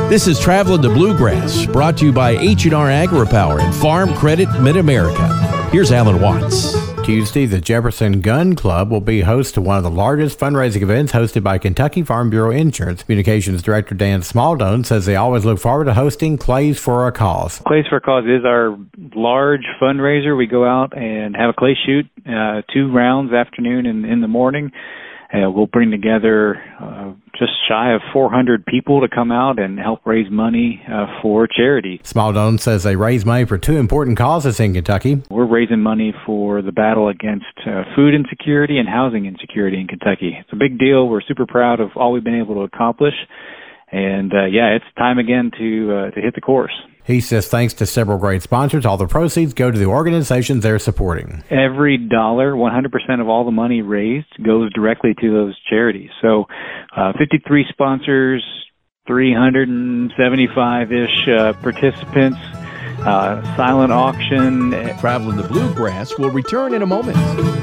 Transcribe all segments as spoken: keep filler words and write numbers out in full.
This is Traveling to Bluegrass, brought to you by H and R AgriPower and Farm Credit Mid-America. Here's Alan Watts. Tuesday, the Jefferson Gun Club will be host to one of the largest fundraising events hosted by Kentucky Farm Bureau Insurance. Communications Director Dan Smaldone says they always look forward to hosting Clays for a Cause. Clays for a Cause is our large fundraiser. We go out and have a clay shoot, uh, two rounds, afternoon and in the morning. Uh, we'll bring together uh, just shy of four hundred people to come out and help raise money uh, for charity. Smaldone says they raise money for two important causes in Kentucky. We're raising money for the battle against uh, food insecurity and housing insecurity in Kentucky. It's a big deal. We're super proud of all we've been able to accomplish. And, uh, yeah, it's time again to uh, to hit the course. He says thanks to several great sponsors, all the proceeds go to the organizations they're supporting. Every dollar, one hundred percent of all the money raised goes directly to those charities. So uh, fifty-three sponsors, three hundred seventy-five-ish uh, participants, uh, silent auction. Traveling to Bluegrass will return in a moment.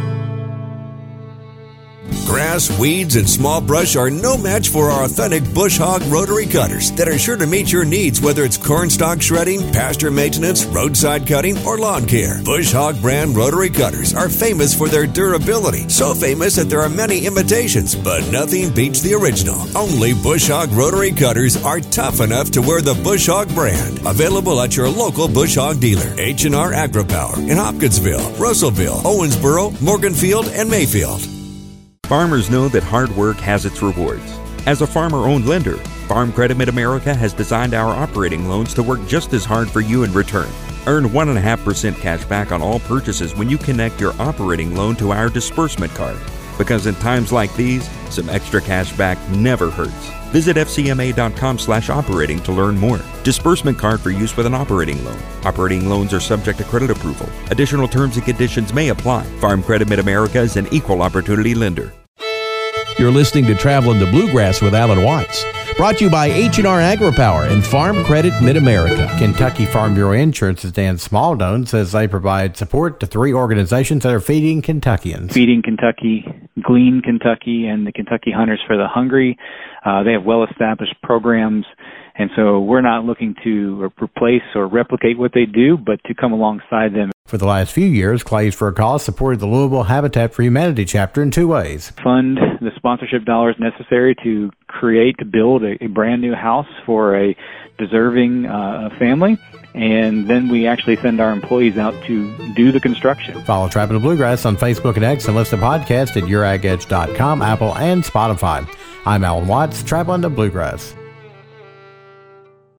Grass, weeds, and small brush are no match for our authentic Bush Hog rotary cutters that are sure to meet your needs, whether it's cornstalk shredding, pasture maintenance, roadside cutting, or lawn care. Bush Hog brand rotary cutters are famous for their durability. So famous that there are many imitations, but nothing beats the original. Only Bush Hog rotary cutters are tough enough to wear the Bush Hog brand. Available at your local Bush Hog dealer. H and R AgriPower in Hopkinsville, Russellville, Owensboro, Morganfield, and Mayfield. Farmers know that hard work has its rewards. As a farmer-owned lender, Farm Credit Mid-America has designed our operating loans to work just as hard for you in return. Earn one point five percent cash back on all purchases when you connect your operating loan to our disbursement card. Because in times like these, some extra cash back never hurts. Visit F C M A dot com slash operating to learn more. Disbursement card for use with an operating loan. Operating loans are subject to credit approval. Additional terms and conditions may apply. Farm Credit Mid-America is an equal opportunity lender. You're listening to Traveling to Bluegrass with Alan Watts, brought to you by H and R AgriPower and Farm Credit Mid-America. Kentucky Farm Bureau Insurance's Dan Smaldone says they provide support to three organizations that are feeding Kentuckians. Feeding Kentucky, Glean Kentucky, and the Kentucky Hunters for the Hungry. Uh, they have well-established programs, and so we're not looking to replace or replicate what they do, but to come alongside them. For the last few years, Clays for a Cause supported the Louisville Habitat for Humanity chapter in two ways. Fund the sponsorship dollars necessary to create, to build a, a brand new house for a deserving uh, family, and then we actually send our employees out to do the construction. Follow Traveling to Bluegrass on Facebook and X and listen to podcasts at your ag edge dot com, Apple, and Spotify. I'm Alan Watts, Traveling to Bluegrass.